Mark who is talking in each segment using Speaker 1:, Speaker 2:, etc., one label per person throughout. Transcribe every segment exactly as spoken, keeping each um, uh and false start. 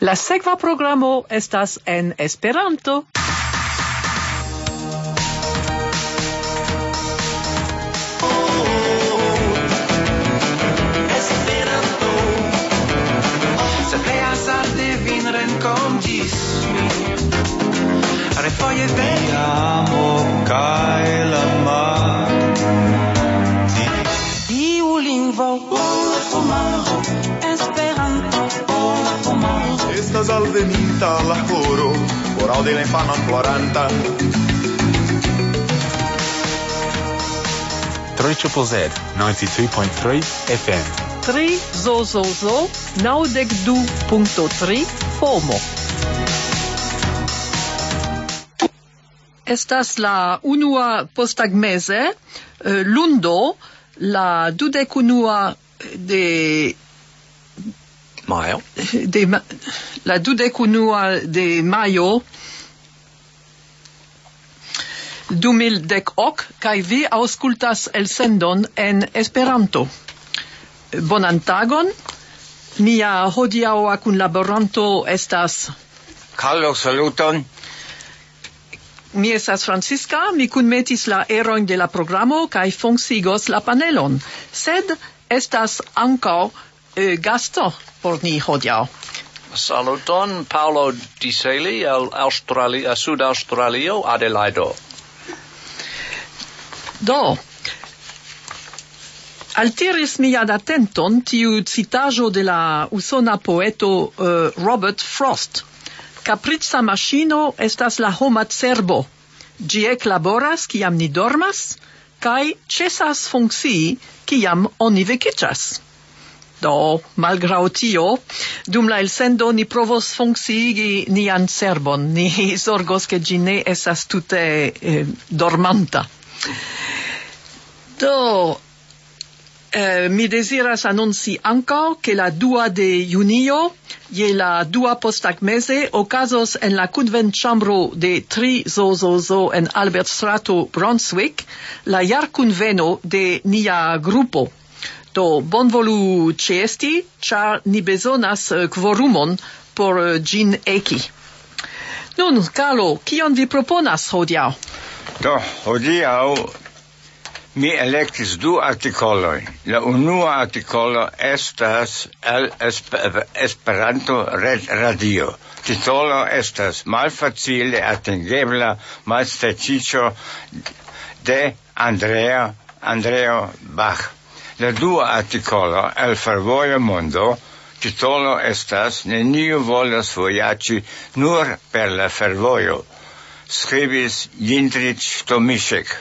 Speaker 1: La sekva programo estas en Esperanto.
Speaker 2: Refoje vediamo kaj la mar.
Speaker 3: Iu lingvo por homaro, Esperanto por homaro.
Speaker 2: Estas alveninta la horo, por aŭdi la infanon ploranta.
Speaker 4: three triple Z ninety-two point three F M.
Speaker 1: Tri zo zo zo naŭdek du punkto tri FOMO. Estas la unua postagmeze, eh, lundo, la dudek unua de
Speaker 5: Majo.
Speaker 1: de ma, la dudek unua de majo du mil dek ok, kaj vi aŭskultas elsendon en Esperanto. Bonan tagon. Mia hodiaŭa kunlaboranto estas
Speaker 5: Carlo, saluton.
Speaker 1: Mi estas Francisca, mi kunmetis la erojn de la programo kaj funkciigos la panelon. Sed estas ankaŭ eh, gasto por ni hodiaŭ.
Speaker 6: Saluton, Paolo Di Celi, el Australia, Sud-Australio, Adelaido.
Speaker 1: Do, altiris mian atenton tiu citaĵo de la usona poeto uh, Robert Frost. Caprica maŝino estas la homa cerbo. Ĝi eklaboras kiam ni dormas kaj ĉesas funkcii kiam oni vekiĝas. Do, malgraŭ tio, dum la elsendo ni provos funkciigi nian cerbon. Ni zorgos ke ĝi ne estas tute eh, dormanta. Do, eh, mi desiras annonci ankaŭ ke la dua de junio je la dua postagmeze okazos en la kunvenĉambro de Tri zo zo zo en Albertstrato, Brunswick, la jarkunveno de nia grupo. Do bonvolu ĉeesti, ĉar ni bezonas uh, kvorumon por uh, ĝin eki. Nun, Carlo, kion vi proponas hodiaŭ?
Speaker 5: Do, hodiaŭ mi elektis du artikoloj. La unua artikolo estas el Esper- Esperanto Red Radio. Titolo estas Malfacile atingebla malstaĉiĝo de Andrea Andreo Bach. La dua artikolo el Fervoja Mondo. Titolo estas Neniu volas vojaĝi nur per la fervojo. Skribis Jindřich Tomišek.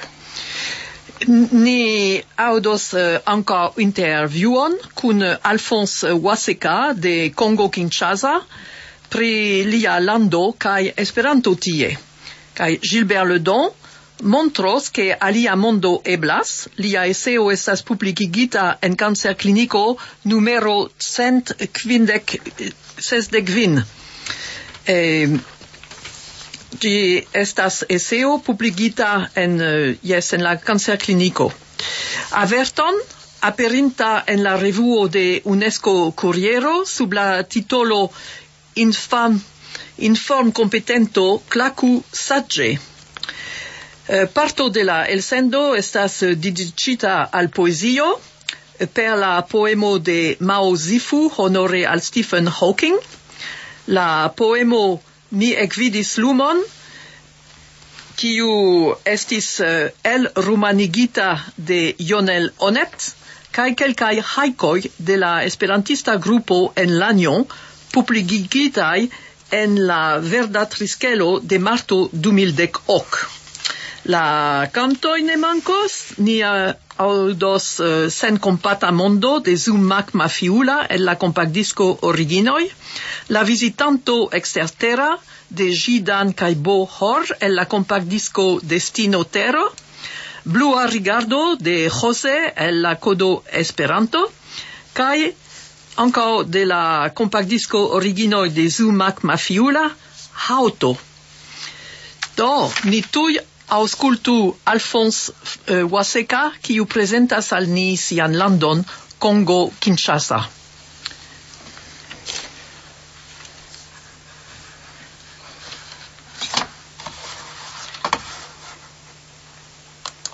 Speaker 1: Ni audos uh, ankaŭ intervjuon kun Alphonse Waseka de Kongo Kinshasa pri lia lando kaj Esperanto tie. Kaj Gilbert Ledon montros ke alia mondo eblas. Lia eseo estas publikigita en Cancerkliniko numero cent kvindek sesdek. Eh, Ĝi estas eseo publikita en uh, yes en la Cancerkliniko. Averton aperinta en la revuo de UNESCO Curiero sub la titolo Infam Inform kompetento klaku saĝe. Uh, parto de la elsendo estas uh, dediĉita al poezio uh, per la poemo de Mao Zifu honore al Stephen Hawking. La poemo Mi ekvidis lumon, kiu estis uh, el rumanigita de Jonel Onet, kaj kelkaj hajkoj de la esperantista grupo en Lannion, publikigitaj en la Verda Triskelo de marto du mil dek ok. La cantoj ne mankos, ni uh, audos uh, Sen kompata mondo de Zoom Mac Mafiula en la kompakdisco Originoj, La visitanto exterterra de Gidan kaj Bo Hor en la kompakdisco Destino Tero, Blua rigardo de Jose en la kodo Esperanto, kaj ankaŭ de la kompakdisco Originoj de Zoom Mac Mafiula, Haŭto. Do, ni tuj aŭskultu Alphonse uh, Waseka, kiu prezentas al ni sian landon Kongo Kinshasa.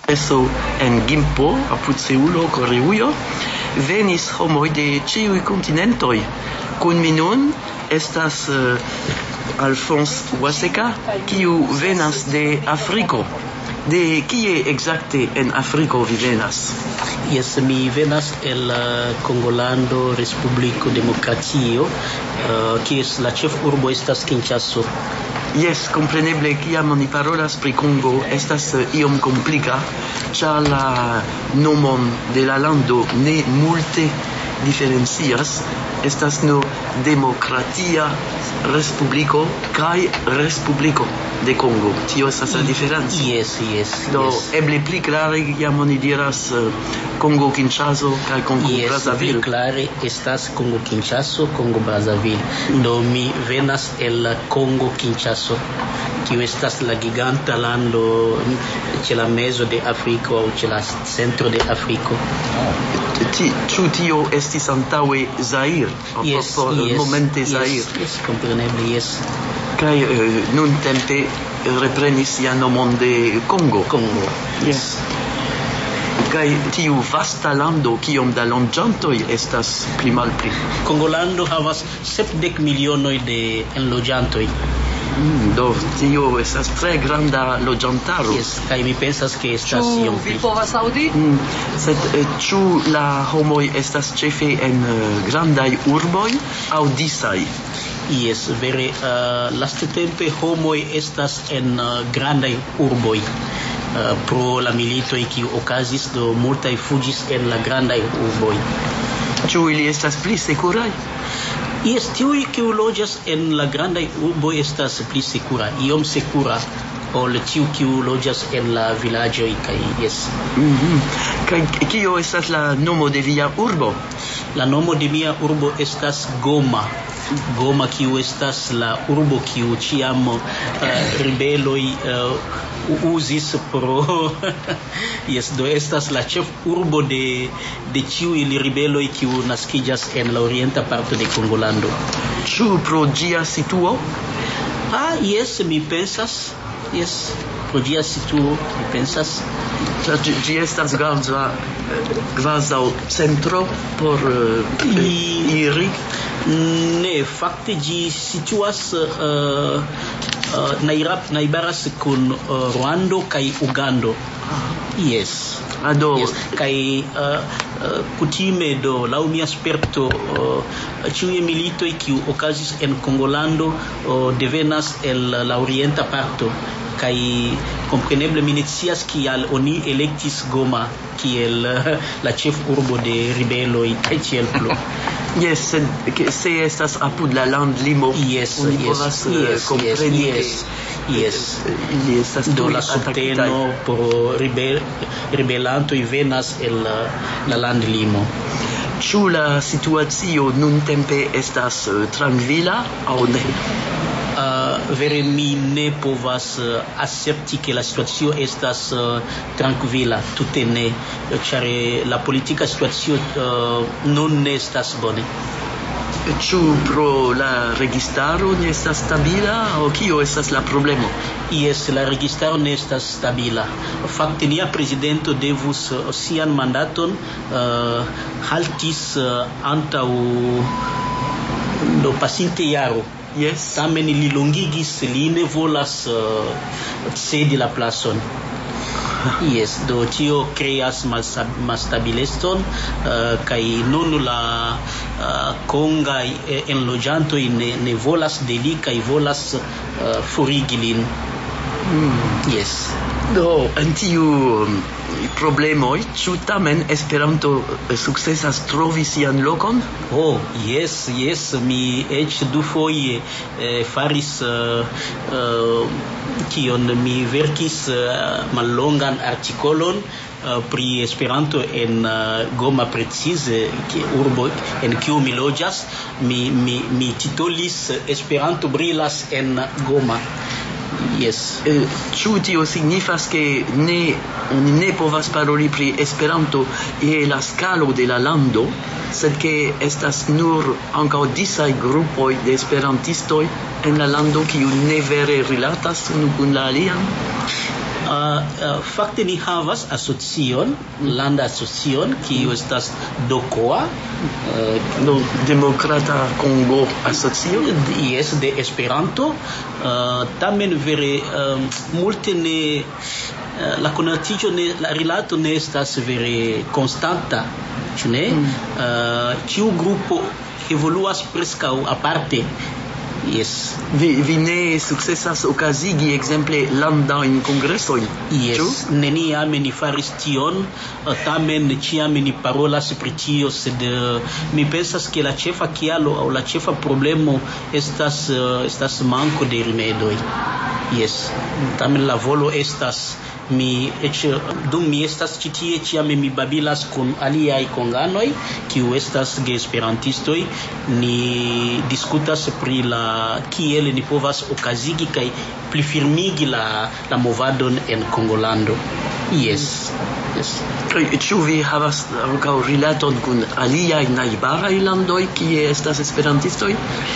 Speaker 7: Eso en Gimpo, apud Seulo, Koreujo, venis homoj de ĉiuj kontinentoj. Kun mi nun estas uh, Alphonse Waseka, kiu venas de Afriko. De kie exacte en Afriko vi venas?
Speaker 8: Yes, mi venas el uh, Congolando Respubliko Demokratio, uh, kies la ĉefurbo estas Kinŝaso.
Speaker 7: Yes, compreneble, kiam oni parolas pri Congo estas uh, iom komplika, ĉar la nomon de la lando ne multe diferencias, estas nur Demokratia Respubliko kaj Respubliko de Congo. Tio estas la diferenco.
Speaker 8: Yes, yes.
Speaker 7: Do
Speaker 8: yes.
Speaker 7: eble pli klare jam oni diras uh, Congo Kinshasa kaj Congo
Speaker 8: yes,
Speaker 7: Brazzaville.
Speaker 8: Yes, klare estas Congo Kinshasa, Congo Brazzaville. Do mi venas el Congo Kinshasa, kiu estas la giganta lando ĉe la mezo de Afriko aŭ ĉe la centro de Afriko.
Speaker 7: Ĉu tio estis antaŭe Zaire?
Speaker 8: Yes,
Speaker 7: por
Speaker 8: yes,
Speaker 7: momente Zaire.
Speaker 8: Yes, yes, kompreneble, yes.
Speaker 7: Kaj uh, nuntempe reprenis ja nomon de Congo.
Speaker 8: Congo.
Speaker 7: Yes. Kaj tiu vasta lando, kiom da loĝantoj estas pli malpli?
Speaker 8: Kongolando havas sepdek milionoj de enloĝantoj.
Speaker 7: Mm, do tio estas tre granda loĝantaro.
Speaker 8: Yes, kaj mi pensas ke estas
Speaker 1: Ĉu
Speaker 8: iom
Speaker 1: vi
Speaker 8: pli.
Speaker 1: povas aŭdi?
Speaker 7: Mm, sed eh, ĉu la homoj estas ĉefe en uh, grandaj urboj aŭ disaj?
Speaker 8: Yes, vere, uh, lastatempe homoj estas en uh, grandaj urboj. Uh, pro la militoj kiu okazis, do multaj fuĝis en la grandaj urboj.
Speaker 7: Ĉu ili estas pli sekuraj?
Speaker 8: Yes, tiuj kiu loĝas en la grandaj urboj estas pli sekura, iom sekura ol tiu kiu loĝas en la vilaĝoj kaj yes.
Speaker 7: Mhm. Kaj kio estas la nomo de via urbo?
Speaker 8: La nomo de mia urbo estas Goma. Goma, kiu estas la urbo kiu ĉiam uh, ribeloj uh, uzis pro yes, do estas la ĉefurbo de de ĉiuj ribeloj kiu naskiĝas en la orienta parto de Kongolando.
Speaker 7: Ĉu pro ĝia situo?
Speaker 8: Ah, yes, mi pensas. Yes, pro ĝia situo, mi pensas.
Speaker 7: Ĝi, ĝi estas granda kvazaŭ centro por uh, iri.
Speaker 8: Ne, fakte ĝi situas uh, uh, najbaras kun uh, Rwando kaj Ugando. Yes.
Speaker 7: Ado,
Speaker 8: yes. Kaj uh, uh, kutime do laŭ mia sperto uh, ĉiuj militoj kiu okazis en Kongolando uh, devenas el la orienta parto. Kaj kompreneble mi ne scias kial oni elektis Goma kiel uh, la ĉefurbo de ribeloj kaj tiel plu.
Speaker 7: Yes, sed se estas apud la landlimo,
Speaker 8: yes,
Speaker 7: oni
Speaker 8: yes,
Speaker 7: povas
Speaker 8: yes,
Speaker 7: kompreni
Speaker 8: yes,
Speaker 7: ke
Speaker 8: yes.
Speaker 7: ili estas
Speaker 8: Do
Speaker 7: tuj
Speaker 8: la subteno
Speaker 7: atakitaj.
Speaker 8: por ribel, ribelantoj venas el la, la landlimo.
Speaker 7: Ĉu la situacio nuntempe estas uh, trankvila aŭ ne?
Speaker 8: Uh, vere mi ne povas uh, akcepti ke la situacio estas uh, trankvila, tute ne, ĉar la politika situacio uh, nun ne estas bone.
Speaker 7: Ĉu pro la registaro ne estas stabila aŭ kio estas la problemo?
Speaker 8: Yes, la registaro ne estas stabila. Fakte nia prezidento devus uh, sian mandaton uh, haltis uh, antaŭ do pasinte jaro.
Speaker 7: Yes.
Speaker 8: Tamen li longigis, li ne volas uh, cedi la placon. Yes, do tio kreas malstabileston uh, kaj nun la uh, kongaj enloĝantoj ne, ne volas de li kaj volas uh, forigi lin.
Speaker 7: Mm.
Speaker 8: Yes.
Speaker 7: Do en tiu um, problemoj, ĉu tamen Esperanto sukcesas trovi sian lokon?
Speaker 8: Oh, yes, yes, mi eĉ dufoje eh, faris uh, uh, kion mi verkis uh, mallongan artikolon uh, pri Esperanto en uh, Goma precize, ki urbo en kiu mi loĝas. Mi, mi, mi titolis Esperanto brilas en Goma. Yes.
Speaker 7: Ĉu tio signifas ke ne oni ne povas paroli pri Esperanto je la skalo de la lando, sed ke estas nur ankaŭ disaj grupoj de esperantistoj en la lando kiu ne vere rilatas unu kun la alian?
Speaker 8: Uh, uh, fakte ni havas asocion, landa asocion, kiu estas DOCOA, uh,
Speaker 7: no, Demokrata Kongo Asocio.
Speaker 8: Yes, de Esperanto. Uh, tamen vere um, multe ne uh, la konatiĝo ne la rilato ne estas vere konstanta, ĉu ne? Mm. Uh, ĉiu grupo evoluas preskaŭ aparte. Yes.
Speaker 7: Vi, vi ne sukcesas okazigi ekzemple landajn kongresojn?
Speaker 8: Yes. Neniam ni faris tion, tamen ĉiam ni parolas pri tio, sed mi pensas ke la ĉefa kialo aŭ la ĉefa problemo estas estas manko de rimedoj. Yes. Tamen la volo estas mi eĉ dum mi estas ĉi tie ĉiam mi babilas kun aliaj konganoj kiu estas geesperantistoj, ni diskutas pri la kiel ni povas okazigi kaj plifirmigi la la movadon en Kongolando. Yes. Yes.
Speaker 7: Kaj ĉu vi havas ankaŭ rilaton kun aliaj najbaraj landoj kie estas esperantistoj?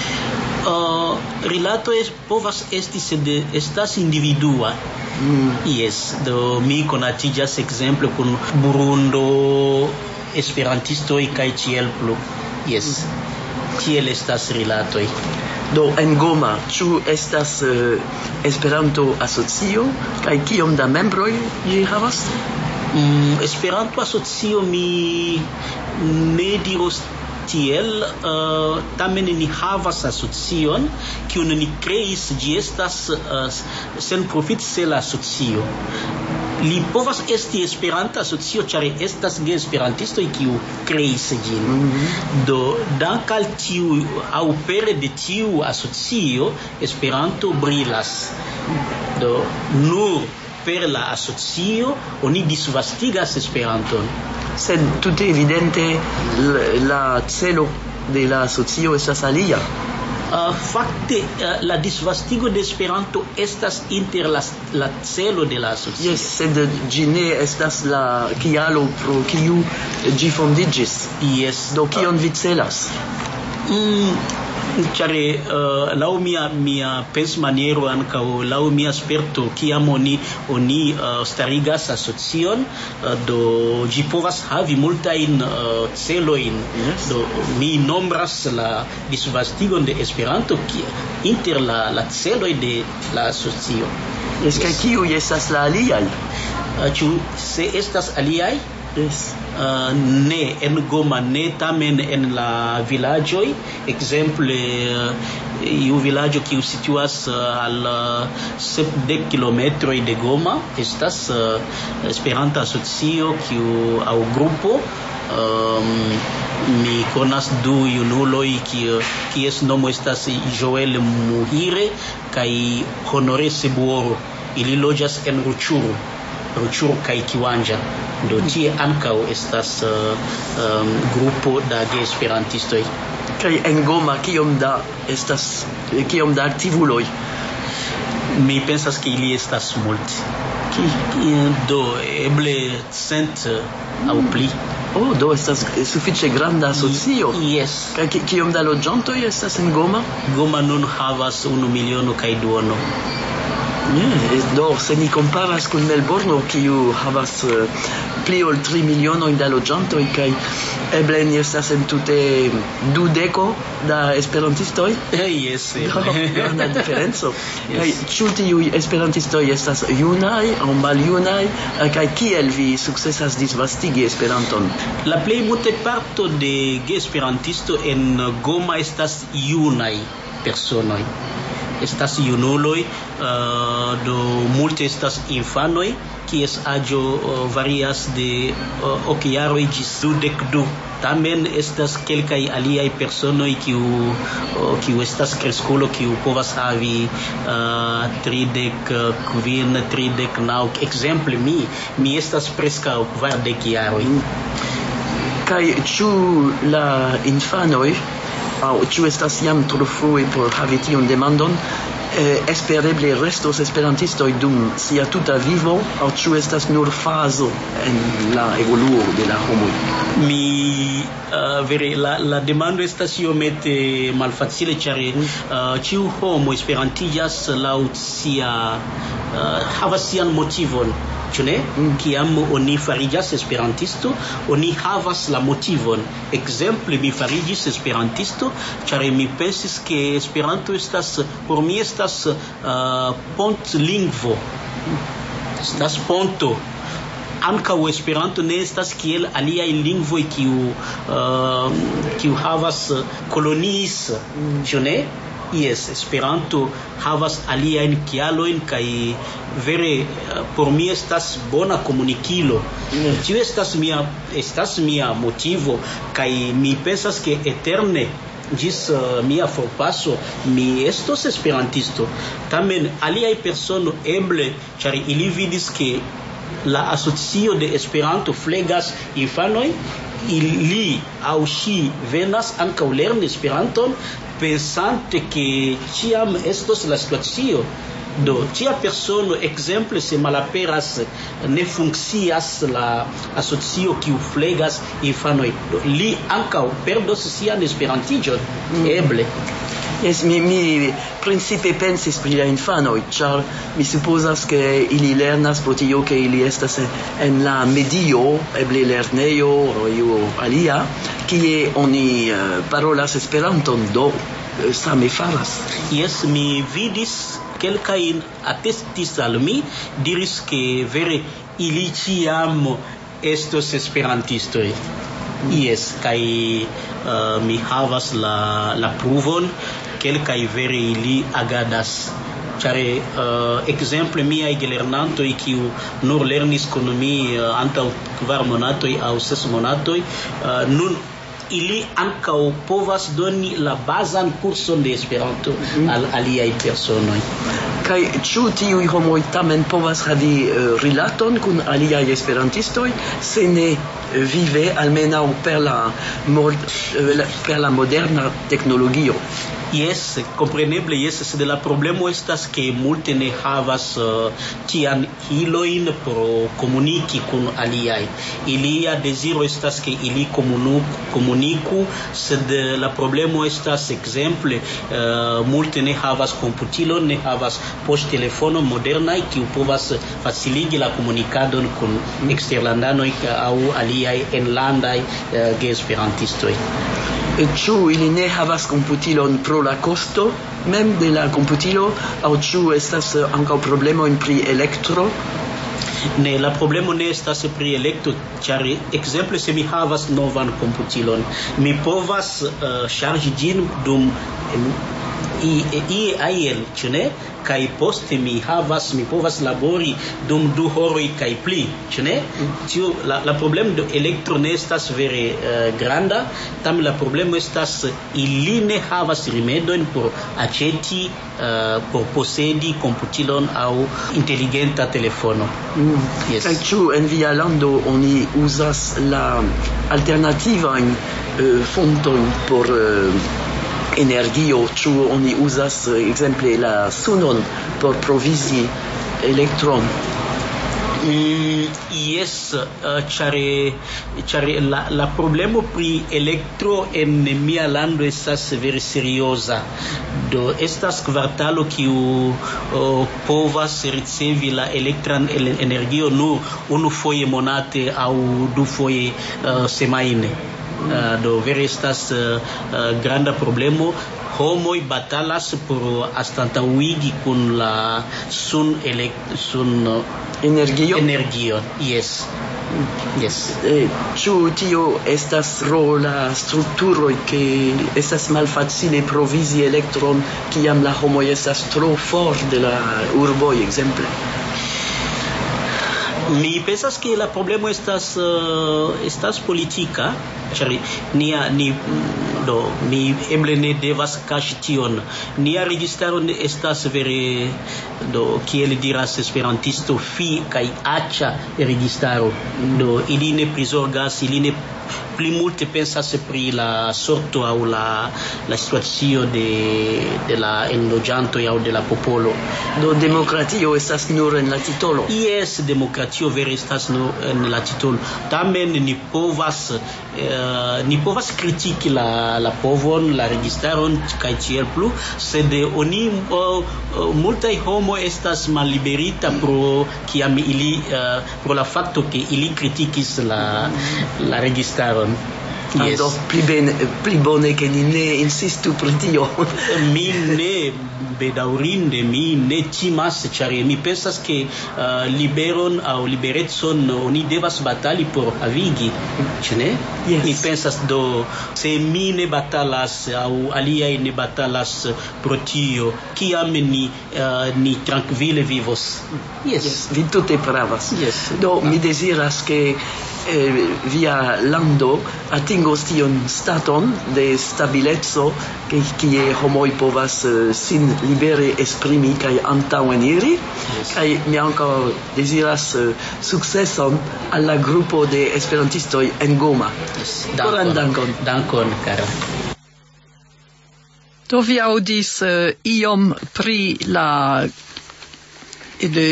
Speaker 8: Uh, rilato es, povas esti sed estas individua. Mm. Yes, do mi konatiĝas ekzemple kun Burundo esperantistoj kaj tiel plu. Yes. Tiel estas rilatoj.
Speaker 7: Do en Goma, ĉu estas uh, Esperanto asocio kaj kiom da membroj ĝi havas?
Speaker 8: Mm, Esperanto asocio mi ne diros tiel, uh, tamen ni havas asocion kiun ni kreis, ĝi estas uh, sen profit sela asocio. Li povas esti Esperanta asocio, ĉar estas geesperantistoj kiu kreis ĝin. Mm-hmm. Do dank al tiu aŭ pere de tiu asocio Esperanto brilas. Do nur per la asocio oni disvastigas Esperanton.
Speaker 7: Sed tute evidente la celo de la asocio estas alia.
Speaker 8: Uh, fakte uh, la disvastigo de Esperanto estas inter la, la celo de la asocio.
Speaker 7: Yes, sed ĝi ne estas la kialo pro kiu ĝi fondiĝis.
Speaker 8: Yes.
Speaker 7: Do kion uh, vi celas?
Speaker 8: Mm, Ĉar uh, laŭ mia mia pensmaniero ankaŭ laŭ mia sperto, kiam oni oni uh, starigas asocion, uh, do ĝi povas havi multajn uh, celojn. Yes. Do mi nombras la disvastigon de Esperanto ki, inter la la celoj de la asocio.
Speaker 7: Yes. Kaj kiuj estas la aliaj?
Speaker 8: Uh, ĉu se estas aliaj?
Speaker 7: Yes.
Speaker 8: Uh, ne en Goma, ne tamen en la vilaĝoj, ekzemple uh, iu vilaĝo kiu situas uh, al uh, sepdek kilometroj de Goma estas uh, Esperanta asocio kiu aŭ grupo. Um, mi konas du junuloj kiu kies nomo estas Joel Muhire kaj Honore Sebuoro. Ili loĝas en Ruchuru. Ruchuru kaj Kiwanja. Do tie ankaŭ estas uh, um, grupo da geesperantistoj.
Speaker 7: Kaj en Goma kiom da estas kiom da aktivuloj?
Speaker 8: Mi pensas ke ili estas multe. Do eble cent aŭ pli.
Speaker 7: Oh, do estas sufiĉe granda asocio.
Speaker 8: Yes.
Speaker 7: Kaj kiom da loĝantoj estas en Goma?
Speaker 8: Goma nun havas unu miliono kaj duono.
Speaker 7: Yeah, do se ni comparas kun Melbourne, kiu havas uh, pli ol tri milionoj da loĝantoj kaj eble ni estas entute dudeko da esperantistoj.
Speaker 8: Yes,
Speaker 7: granda diferenco. Kaj ĉu tiuj esperantistoj estas junaj aŭ maljunaj, kaj kiel vi sukcesas disvastigi Esperanton?
Speaker 8: La plej multeparto de geesperantisto en Goma estas junaj personoj. Estas junuloj, uh, do multe estas infanoj, kies aĝo uh, varias de uh, ok jaroj ĝis dudek du. Tamen estas kelkaj aliaj personoj kiu uh, kiu estas kreskulo, kiu povas havi uh, tridek kvin, tridek naŭ. Ekzemple mi, mi estas preskaŭ kvardek jaroj.
Speaker 7: Kaj ĉu la infanoj, aŭ ĉu estas jam tro frue por havi tiun demandon, eh, espereble restos esperantistoj dum sia tuta vivo aŭ ĉu estas nur fazo en la evoluo de la homoj?
Speaker 8: Mi uh, vere la la demando estas iomete malfacile ĉar uh, ĉiu homo esperantiĝas laŭ sia uh, havas sian motivon. Ĉu ne? Kiam oni fariĝas esperantisto, oni havas la motivon. Ekzemple, mi fariĝis esperantisto, ĉar mi pensis ke Esperanto estas, por mi estas uh, pontlingvo. Estas ponto. Ankaŭ Esperanto ne estas kiel aliaj lingvoj kiu uh, kiu havas koloniis, ĉu ne? Yes, Esperanto havas aliajn kialojn kaj vere por mi estas bona komunikilo. Tio estas mia estas mia motivo kaj mi pensas ke eterne ĝis uh, mia forpaso mi estos esperantisto. Tamen aliaj persono eble ĉar ili vidis ke la asocio de Esperanto flegas infanoj, ili aŭ ŝi venas ankaŭ lerni Esperanton pensante che ciam estos la situacio. Do, tia persono, exemple, se malaperas ne funkcias la asocio kiu flegas infanoj, li ankaŭ perdos sian esperantiĝon, mm. eble.
Speaker 7: Yes, mi, mi principe pensis pri la infanoj, ĉar mi supozas ke ili lernas pro tio ke ili estas en la medio, eble lernejo aŭ io alia, kie oni uh, parolas Esperanton, do uh, same faras.
Speaker 8: Yes, mi vidis kelkajn atestis al mi, diris ke vere ili ĉiam estos esperantistoj. Yes, kaj uh, mi havas la la pruvon, kelkaj vere ili agadas. Ĉar uh, ekzemple miaj gelernantoj kiu nur lernis kun mi uh, antaŭ kvar monatoj aŭ ses monatoj, uh, nun ili ankaŭ povas doni la bazan kurson de Esperanto mm. al aliaj personoj.
Speaker 7: Kaj ĉu tiuj homoj tamen povas havi uh, rilaton kun aliaj esperantistoj, se ne vive almenaŭ per la, mod, uh, per la moderna teknologio?
Speaker 8: Yes, compreneble, yes, sed la problemo estas ke multe ne havas uh, tian ilojn pro komuniki kun aliaj. Ilia deziro estas ke ili komunu, komuniku, sed la problemo estas ekzemple uh, multe ne havas komputilon, ne havas poŝtelefonon modernaj kiu povas faciligi la komunikadon kun eksterlandanoj aŭ aliaj enlandaj uh, geesperantistoj.
Speaker 7: Ĉu ili ne havas komputilon pro la kosto mem de la komputilo, aŭ ĉu estas ankaŭ problemoj pri elektro?
Speaker 8: Ne, la problemo ne estas pri elektro, ĉar ekzemple se mi havas novan komputilon, mi povas uh, ŝarĝi ĝin dum ie aiel, ĉu ne? Kaj poste mi havas, mi povas labori dum du horoj kaj pli, ĉu ne? Tio, la, la problemo de elektro ne estas vere uh, granda, tam la problemo estas ili ne havas rimedojn por aĉeti, uh, por posedi komputilon aŭ inteligenta telefono.
Speaker 7: Mm.
Speaker 8: Yes.
Speaker 7: Kaj ĉu en via lando oni uzas la alternativajn uh, fontojn por uh, energio, ĉu oni uzas ekzemple la sunon por provizi elektron?
Speaker 8: Mm, yes, uh, ĉar ĉar la la problemo pri elektro en mia lando estas vere serioza. Do estas kvartalo kiu uh, povas ricevi la elektran energio nur unufoje monate aŭ dufoje uh, semajne. Uh, do vere estas uh, uh, granda problemo. Homoj batalas por anstataŭigi kun la sun elekt sun uh,
Speaker 7: energio
Speaker 8: energio. Yes. Yes.
Speaker 7: Eh, ĉu tio estas pro la strukturoj ke estas malfacile provizi elektron kiam la homoj estas tro for de la urboj, ekzemple?
Speaker 8: Mi pensas que la problemo estas uh, estas politika, ĉar nia ni do mi eble ne devas kaŝi tion. Nia registaro estas vere do kiel diras esperantisto fi kaj aĉa registaro. Do ili ne prizorgas, ili ne pli multe pensas pri la sorto aŭ la la situacio de de la enloĝantoj aŭ de la popolo.
Speaker 7: Do demokratio estas nur en la titolo.
Speaker 8: Yes, demokratio vere estas nur en la titolo. Tamen ni povas eh, ni povas kritiki la la povon, la registaron kaj tiel plu, sed oni uh, multaj homo estas malliberita pro kiam ili uh, pro la fakto ke ili kritikis la la registaron.
Speaker 7: Yes. Do pli bene, pli bone che ni ne insistu pri tio.
Speaker 8: Mi ne bedaŭrinde mi ne timas, ĉar mi pensas ke uh, liberon aŭ liberecon oni devas batali por havigi, ĉu ne?
Speaker 7: Yes.
Speaker 8: Mi pensas do se mi ne batalas aŭ aliaj ne batalas pro tio, kiam ni uh, ni trankvile vivos.
Speaker 7: Yes, yes. Vi tute pravas.
Speaker 8: Yes.
Speaker 7: Do mi deziras ke eh, via lando atingos tion staton de stabileco ke kie homoj povas uh, sin libere esprimi kaj antaŭeniri.
Speaker 8: Yes.
Speaker 7: Kaj mi ankaŭ deziras uh, sukceson al la grupo de esperantistoj en Goma.
Speaker 8: Yes.
Speaker 7: Koran dankon.
Speaker 8: Dankon, kara.
Speaker 1: Do vi aŭdis uh, iom pri la de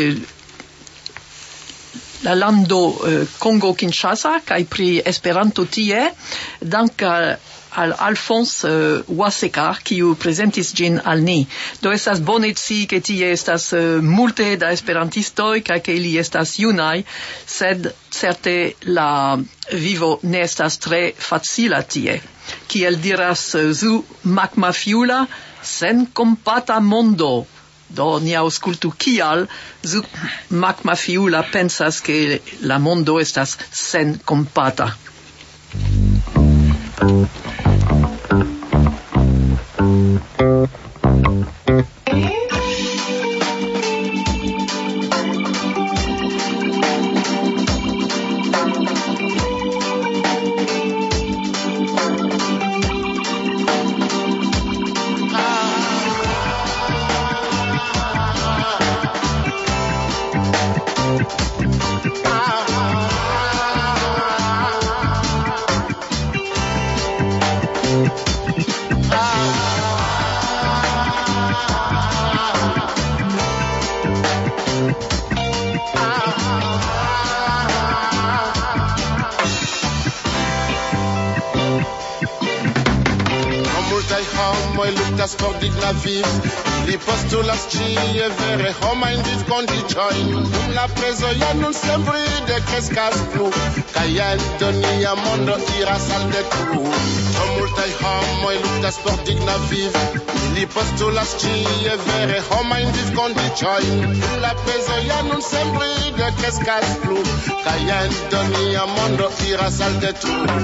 Speaker 1: la lando uh, Kongo-Kinshasa kaj pri Esperanto tie, dank al, al Alphonse uh, Waseka, kiu prezentis ĝin al ni. Do estas bone ci ke tie estas uh, multe da esperantistoj kaj ke ili estas junaj, sed certe la vivo ne estas tre facila tie. Kiel diras uh, Zu Makmafiula, sen kompata mondo. Do ni aŭskultu kial Zu Makmafiula pensas ke la mondo estas sen kompata.
Speaker 9: luktas por digna viv, li postulas ĉie vere homajn vivkondiĉojn. Dum la prezo ja nun senbride kreskas plu, kaj jen do nia mondo iras al detruo. Do multaj homoj luktas por digna viv, li postulas ĉie vere homajn vivkondiĉojn. Dum la prezo ja nun senbride kreskas plu, kaj jen do nia mondo iras al detruo.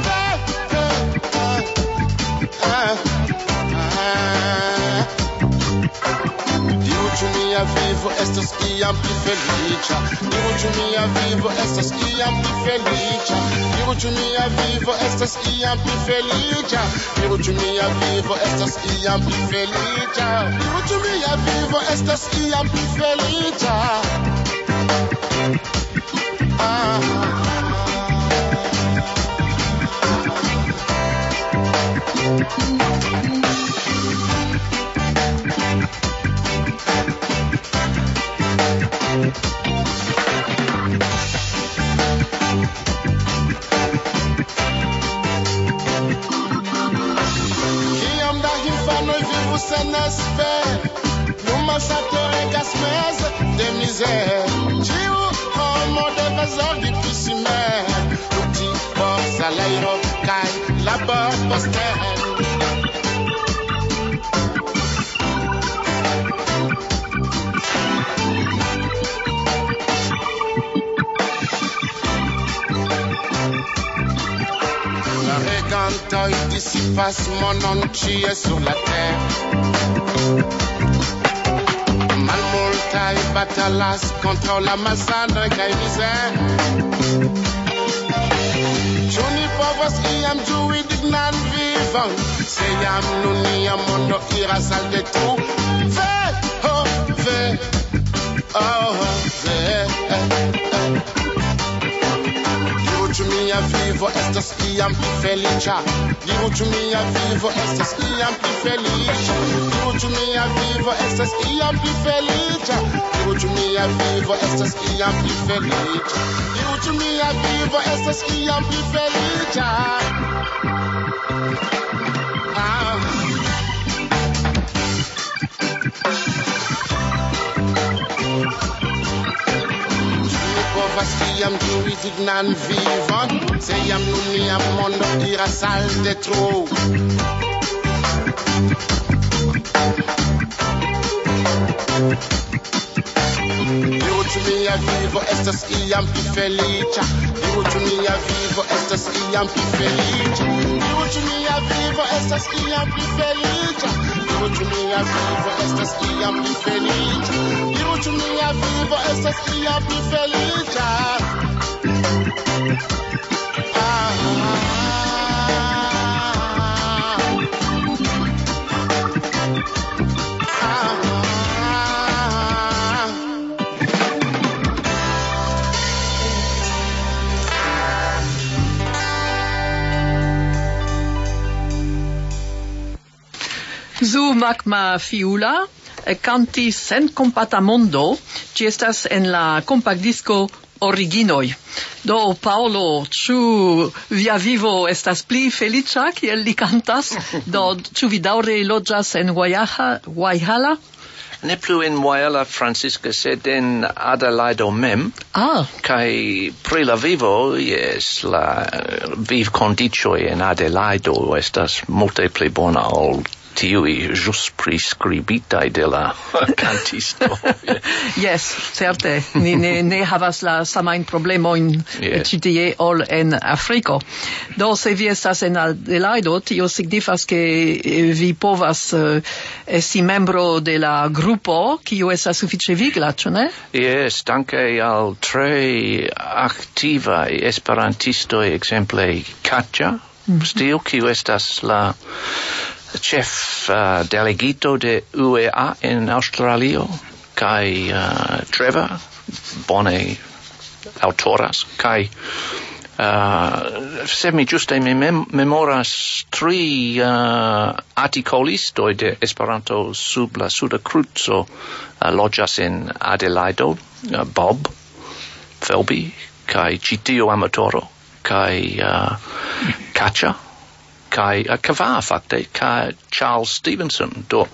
Speaker 9: Diru ĉu mia vivo estos iam pli feliĉa? Diru ĉu mia vivo estos iam pli feliĉa? Diru ĉu mia vivo estos iam pli feliĉa? Diru ĉu mia vivo estos iam pli feliĉa? Diru ĉu mia vivo estos iam pli feliĉa? Ah. Kiam da infanoj vivus sen esper, nun malsateregas meze de mizere. Ĉiu homo devas zorgi pri si mem, lukti por salajro kaj labor poster. La regantoj disipas monon ĉie sur la terre. Malmultaj batalas kontraŭ la malsanoj kaj mizere. Ĉu ni povas iam ĝui dignan vivon, se jam nun nia mondo iras al detruo? Ve, oh, ve, oh, ve. Ĉu mia vivo vivo estas iam pli feliĉa. Diru ĉu mia vivo estas iam pli feliĉa. Diru ĉu mia vivo estas iam pli feliĉa. Diru ĉu mia vivo estas iam pli feliĉa. Diru ĉu mia vivo estas iam pli feliĉa. Ah. Povas iam ĝui dignan vivon, se jam nun nia mondo iras al detruo. Diru ĉu mia vivo estas iam pli feliĉa. Diru ĉu mia vivo estas iam pli feliĉa. Diru ĉu mia vivo estas iam pli feliĉa. Diru ĉu mia vivo estas iam pli feliĉa. Diru ĉu mia vivo estas iam pli feliĉa. Ah.
Speaker 1: Zu Magma Fiula cantis Sen Compata Mondo, ci estas en la compactdisco Originoi. Do, Paolo, ĉu via vivo estas pli feliĉa, kiel li cantas? Do, ĉu vi daŭre loĝas en Guayala?
Speaker 6: Ne plu en Guayala, Francisca, sed en Adelaido mem.
Speaker 1: Ah.
Speaker 6: Kai pri la vivo, yes, la viv condicioi en Adelaido estas multe pli bona ol tiui jus prescribitai de la cantisto.
Speaker 1: Yes, certe. Ni ne, ne havas la samain problemoin yes. Ĉi tie ol en Afriko. Do, se vi estas en Adelaido, tio signifas ke vi povas uh, esti membro de la grupo, kiu estas sufiĉe vigla, ĉu ne?
Speaker 6: Yes, danke al tre aktivaj esperantistoj, ekzemple Katja, mm-hmm. Stil, kiu estas la chef uh, delegito de U E A en Australio, kai uh, Trevor, bone autoras, kai uh, se mi giuste mi mem- memoras tri uh, articolistoi de Esperanto sub la Suda Cruzo uh, loĝas en Adelaido, uh, Bob Felby, kai Citio Amatoro, kai uh, Katja, kai a uh, kvar fakte kai Charles Stevenson do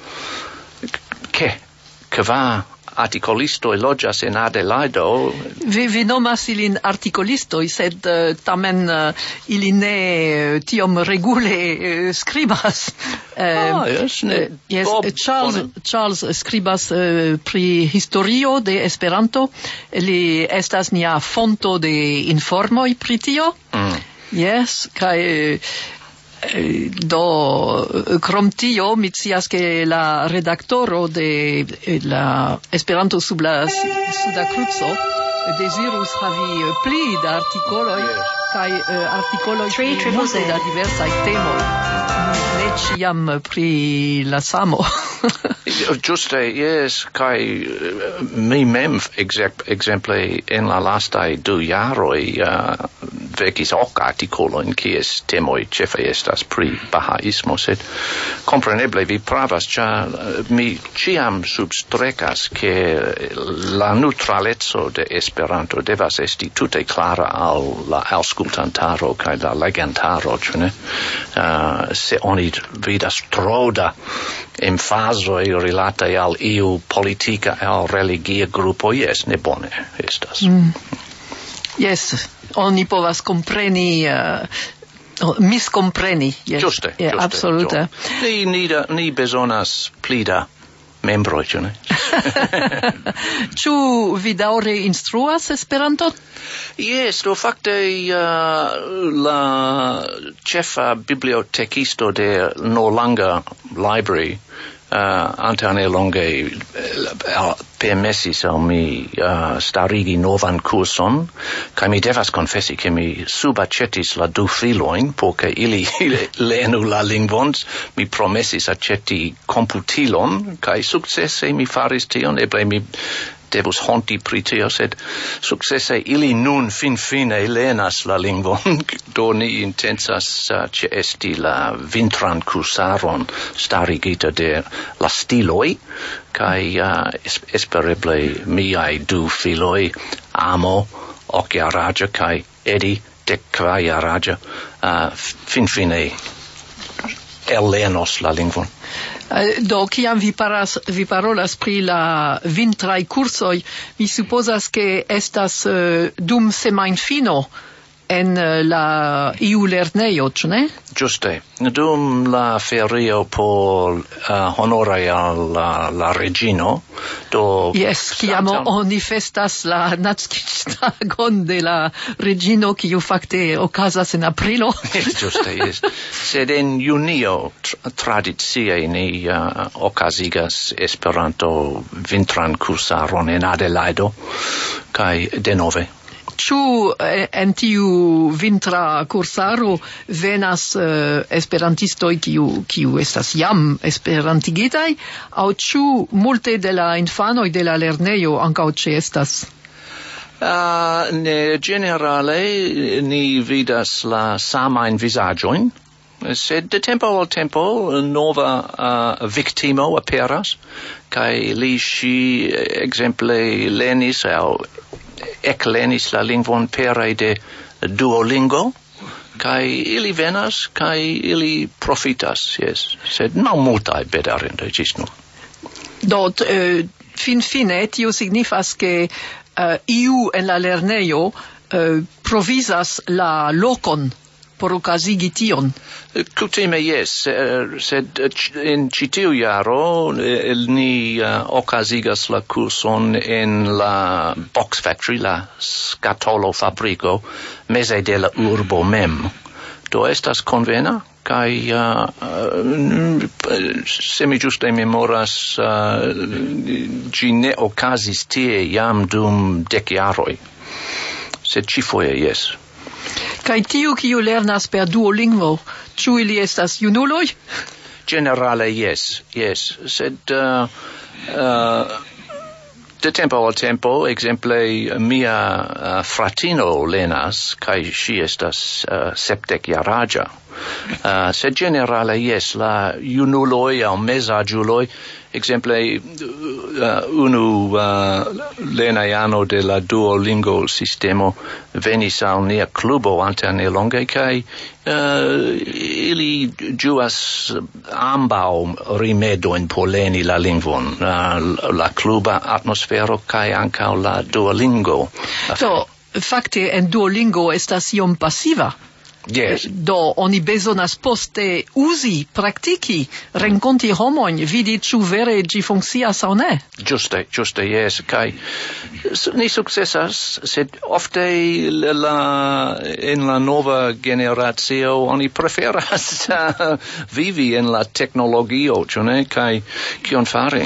Speaker 6: ke kvar articolistoi loĝas en Adelaido.
Speaker 1: Vi, vi nomas ilin articolistoi, sed uh, tamen uh, ili ne uh, tiom regule uh, skribas. Uh,
Speaker 6: ah, yes, ne.
Speaker 1: Uh, yes,
Speaker 6: Bob,
Speaker 1: Charles, Charles skribas uh, pri historio de Esperanto. Li estas nia fonto de informoj pri tio.
Speaker 6: Mm.
Speaker 1: Yes, kai uh, do krom tio mi scias ke la redaktoro de la Esperanto sub la Suda Cruzo dezirus havi pli da artikoloj kaj uh, artikoloj pri multe da diversaj temoj, ne ĉiam pri la samo.
Speaker 6: Juste, yes, kai mi mem exemple en la lastaj du jaroj uh, vekis ok artikolojn kies temoj ĉefe estas pri Bahaismo, sed kompreneble vi pravas, ĉar mi ĉiam substrekas ke la neutraleco de Esperanto devas esti tute klara al la aŭskultantaro kaj la legantaro, ĉu ne? Uh, se oni vidas tro da emfazoj rilataj al iu politika aŭ religia grupo, jes, ne bone estas.
Speaker 1: Mm. Yes, oni povas kompreni uh, miskompreni. Yes.
Speaker 6: Juste,
Speaker 1: yeah,
Speaker 6: juste.
Speaker 1: Absolute.
Speaker 6: Ni, ni, da, ni bezonas pli da membroj, ĉu ne?
Speaker 1: Ĉu vi daŭre instruas Esperanton?
Speaker 6: Yes, do fakte uh, la ĉefa bibliotekisto de Noarlunga Library uh, antane longe uh, permesis al mi uh, starigi novan kurson, kaj mi devas konfesi ke mi subaĉetis la du filojn, por ke ili lernu la lingvon. Mi promesis aĉeti komputilon, kaj sukcese mi faris tion. Eble mi devus honti pri tio, sed successe ili nun fin fine lernas la lingvon, do ni intensas uh, esti la vintran cursaron starigita de la stiloi, kai uh, es- espereble miai du filoi, Amo, occhiaragia, kai Edi, decvaiaragia, uh, fin fine ellenos la lingvon.
Speaker 1: Uh, do, kiam vi, paras, vi parolas pri la vintrai cursoi, mi supposas che estas uh, dum semainfino en uh, la iu lerneio, ĉu ne?
Speaker 6: Giuste. Dum la ferio por uh, honore al la, la regino, do...
Speaker 1: Yes, kiam oni festas la naskiĝtagon de la regino, kiu fakte okazas en aprilo.
Speaker 6: Giuste, yes. Sed en junio tra- tradicie ni uh, okazigas Esperanto vintran cursaron en Adelaido, kai denove.
Speaker 1: Ĉu eh, en tiu vintra kursaro venas uh, esperantistoj kiu kiu estas jam esperantigitaj, aŭ ĉu multe de la infanoj de la lernejo ankaŭ ĉeestas?
Speaker 6: Uh, ne generale ni vidas la samajn vizaĝojn, sed de tempo al tempo nova uh, victimo aperas, kaj li ŝi ekzemple lernis aŭ eklernis la lingvon pere de Duolingo, kai ili venas, kai ili profitas, yes. Sed malmultaj bedarinde ĝis nun.
Speaker 1: Do, uh, fin fine, tio signifas ke uh, iu en la lernejo uh, provizas la lokon por okazigi tion.
Speaker 6: Kutime yes, sed in ĉi tiu jaro ni uh, okazigas la kurson en la box factory, la skatolo fabriko, meze de la urbo mem. Do estas konvena, kaj uh, uh, se mi ĝuste memoras, ĝi uh, ne okazis tie jam dum dek jaroj. Sed ĉifoje yes.
Speaker 1: Kaj tiu kiu lernas per Duolingo, ĉu ili estas junuloj?
Speaker 6: Generale yes, yes. Sed uh, uh, de tempo al tempo, exemple mia uh, fratino lernas, kaj ŝi estas uh, sepdek jaraĝa. Uh, sed generale yes, la junuloj aŭ mezaĝuloj, exemple uh, unu uh, lernejano de la Duolingo sistemo venis al nia klubo ante nelonge, kaj uh, ili ĝuas ambaŭ rimedojn por lerni la lingvon, uh, la kluba atmosfero kaj ankaŭ la Duolingo.
Speaker 1: Do, fakte en Duolingo estas iom pasiva.
Speaker 6: Yes.
Speaker 1: Do, oni bezonas poste uzi, praktiki, renkonti homojn, vidi ĉu vere ĝi funkcias aŭ ne.
Speaker 6: Ĝuste, ĝuste, yes. Kaj ni sukcesas, sed ofte la, en la nova generacio oni preferas uh, vivi en la teknologio, ĉu ne? Kaj kion fari?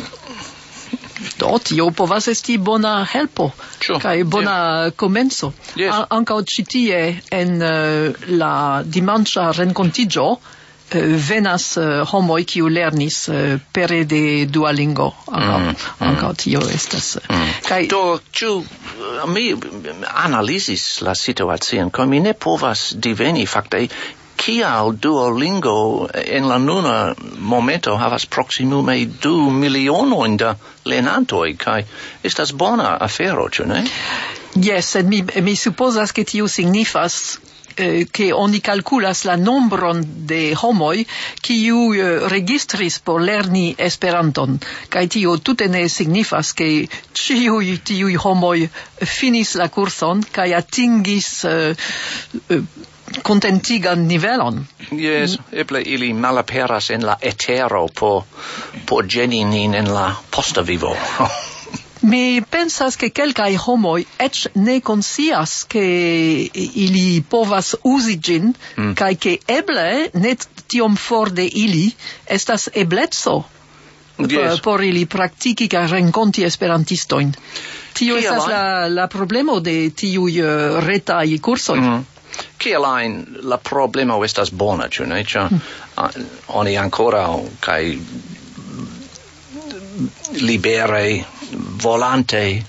Speaker 1: Do, tio povas esti bona helpo,
Speaker 6: sure.
Speaker 1: Kaj bona yeah. komenco.
Speaker 6: Yes.
Speaker 1: An- Ankaŭ ĉi tie en uh, la dimanĉa renkontiĝo uh, venas uh, homoj kiu lernis uh, pere de Duolingo. Ankaŭ
Speaker 6: mm,
Speaker 1: ankaŭ tio estas.
Speaker 6: Mm.
Speaker 1: Kaj
Speaker 6: do ĉu mi analizis la situacion, kaj mi ne povas diveni fakte kial Duolingo en la nuna momento havas proximume du milionojn da lernantoj, kaj estas bona afero, ĉu ne?
Speaker 1: Yes, sed mi, mi supposas ke tio signifas eh, che oni calculas la nombron de homoj kiu eh, registris por lerni Esperanton, kaj tio tute ne signifas ke ĉiuj tiuj homoj finis la kurson kaj atingis eh, eh, contentigan nivelon.
Speaker 6: Yes, eble ili malaperas en la etero por, por ĝeni nin en la posta vivo.
Speaker 1: Mi pensas che kelkaj homoj eĉ ne konscias ke ili povas uzi ĝin, mm. kaj ke eble ne tiom for de ili estas ebleco
Speaker 6: yes.
Speaker 1: por ili praktiki kaj renkonti esperantistojn. Tio
Speaker 6: Kiel
Speaker 1: estas la, la problemo de tiuj uh, retaj kursoj.
Speaker 6: Mm. Kiel ajn la problemo estas bona, ĉu ne? Ĉar mm. oni ankoraŭ kaj libere volante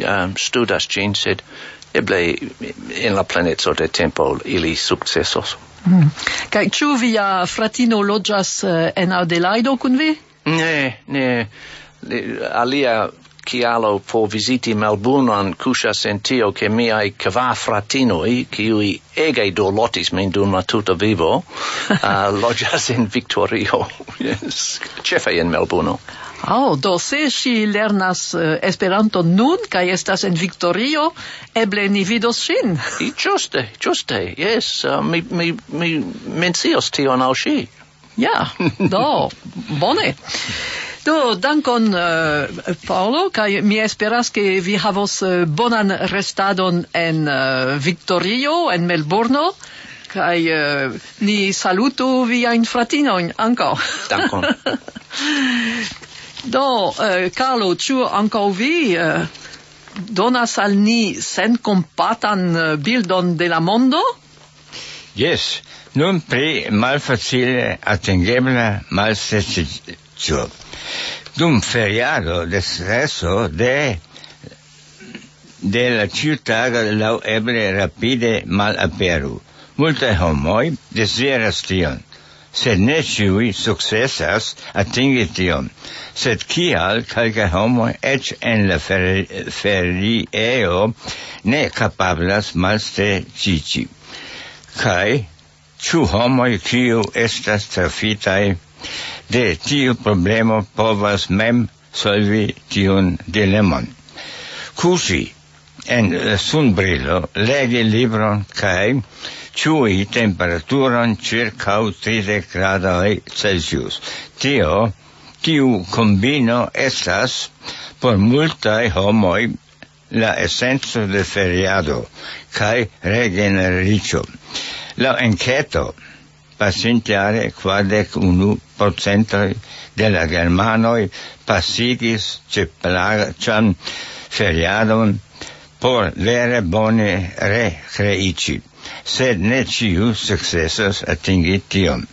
Speaker 6: um, studas gin, sed eble in la planezo de tempo ili successos.
Speaker 1: Mm. Kai ĉu via fratino loĝas uh, en Adelaido kun vi?
Speaker 6: Ne, ne. Alia kialo por visiti Melbourne kuŝas en tio ke miaj kvar fratinoj, kiuj ege dolotis min dum la tuta vivo, uh, loĝas en Victorio, yes, ĉefe en Melbourne.
Speaker 1: Oh, do se ŝi lernas uh, Esperanto nun kaj estas en Victorio, eble ni vidos ŝin.
Speaker 6: Ĝuste, ĝuste, yes, uh, mi, mi, mi mencios tion al ŝi.
Speaker 1: Ja, do, bone. Do, dankon, uh, Paolo, kaj mi esperas ke vi havos uh, bonan restadon en uh, Victorio, en Melbourne, kaj uh, ni salutu viajn fratinojn ankaŭ.
Speaker 6: Dankon.
Speaker 1: Do, uh, Carlo, ĉu ankaŭ vi uh, donas al ni senkompatan uh, bildon de la mondo?
Speaker 5: Yes, nun pri malfacile atingebla malseciĝo. Dum feriado de streso de de la ĉiutaga laŭeble rapide malaperu. Multaj homoj deziras tion, sed ne ĉiuj sukcesas atingi tion. Sed kial kelkaj homoj eĉ en la feri- feriejo ne kapablas malstreĉiĝi? Kaj ĉu homoj kiu estas trafitaj de tiu problemo povas mem solvi tiun dilemon? Kuŝi en sunbrilo, legi libron kaj ĉui temperaturon ĉirkaŭ tridek gradoj Celsius. Tio, tiu kombino estas por multaj homoj la esenco de feriado kaj regeneriĝo. La enketo pasintjare kvardek unu procentoj de la germanoj pasigis ĉe plaĉan feriadon por vere bone rekreiĝi, sed ne ĉiu sukcesas atingi tion.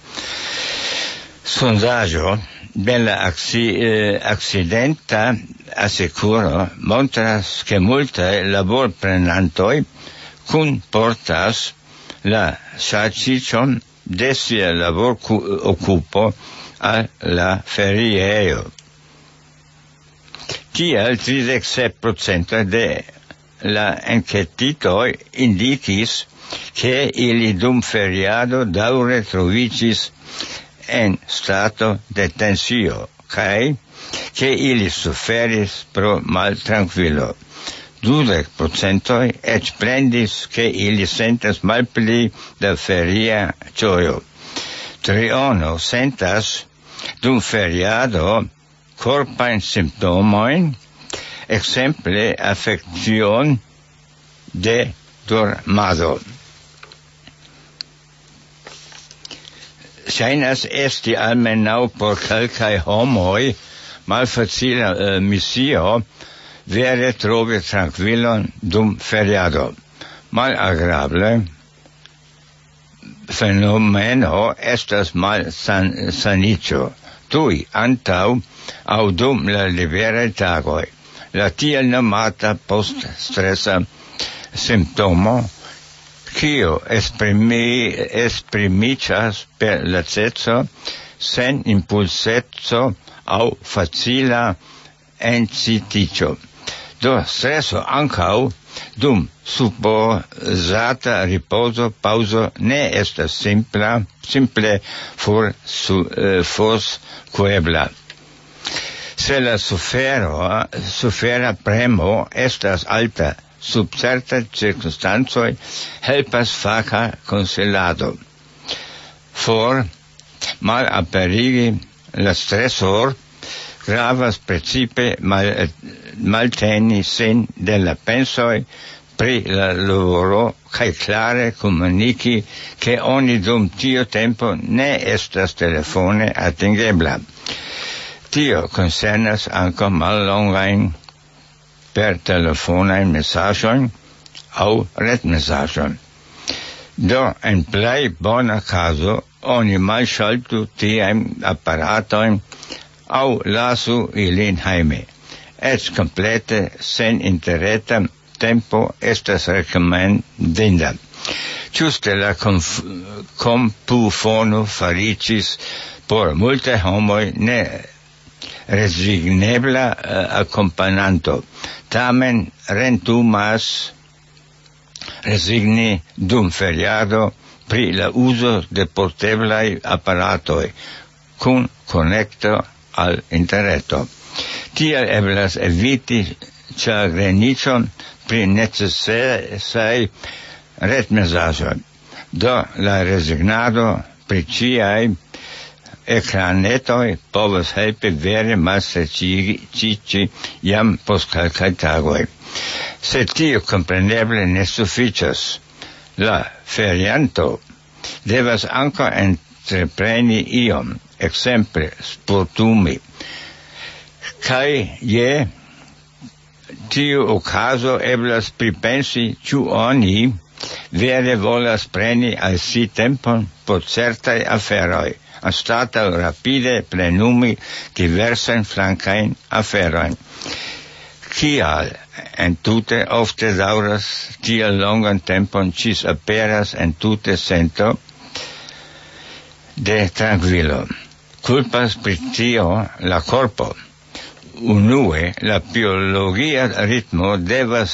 Speaker 5: Sondaĵo de la acci- eh, accidenta asekuro montras ke multaj laborprenantoj kunportas la ŝaĉiĝon de sia laborokupo al la feriejo. Tial tridek sep procento de la enketitoj indikis ke ili dum feriado daŭre troviĝis en stato de tensio kaj ke ili suferis pro maltrankvilo. Dudek procentoj eĉ plendis ke ili sentas malpli da feria ĝojo. Triono sentas dum feriado korpajn simptomojn, ekzemple afekcion de dormado. Ŝajnas esti almenaŭ por kelkaj homoj malfacila uh, misio vere trovi trankvilon dum feriado. Malagrable fenomeno estas malsaniĝo tuj antaŭ aŭ dum la liberaj tagoj. La tiel nomata poststresa simptomo, kio esprimi, esprimiĝas per laceco, sen impulseco aŭ facila encitiĝo. Do streso ankaŭ dum supozata ripozo pauzo ne estas simpla, simple for su, uh, forskuebla. Se la sufero, sufera premo estas alta, sub certa circunstancoj helpas faka konsilado. For malaperigi la stresor gravas precipe mal, malteni sin de la pensoj pri la laboro kaj klare komuniki ke oni dum tiu tempo ne estas telefone atingebla. Tio koncernas ankaŭ mallongajn per telefonajn mesaĝojn aŭ retmesaĝojn. Do en plej bona kazo oni malŝaltu tiajn aparatojn aŭ lasu ilin hejme. et complete sen interreta tempo estas recomendinda. Giuste la compufono faricis por multe homoi ne resignebla uh, accompagnanto. Tamen rentumas resigni dum feriado pri la uso de porteblai apparatoi cun connecto al interreto. Tiel eblas eviti ĉagrenicon pri necesaj retmesaĵoj. Do la resignado pri ĉiaj ekranetoj povas helpi vere malstreĉigi jam post kelkaj tagoj. Sed tio kompreneble ne sufiĉas. La ferianto devas ankaŭ entrepreni iom, ekzemple sportumi. Kaj je tiu okazo eblas pripensi, ĉu oni vere volas preni al si tempon por certaj aferoj, anstataŭ rapide plenumi diversajn flankajn aferojn. Kial entute ofte daŭras tiel longan tempon ĝis aperas entute sento de trankvilo? Kulpas pri tio la korpo. Unue, la biologia ritmo devas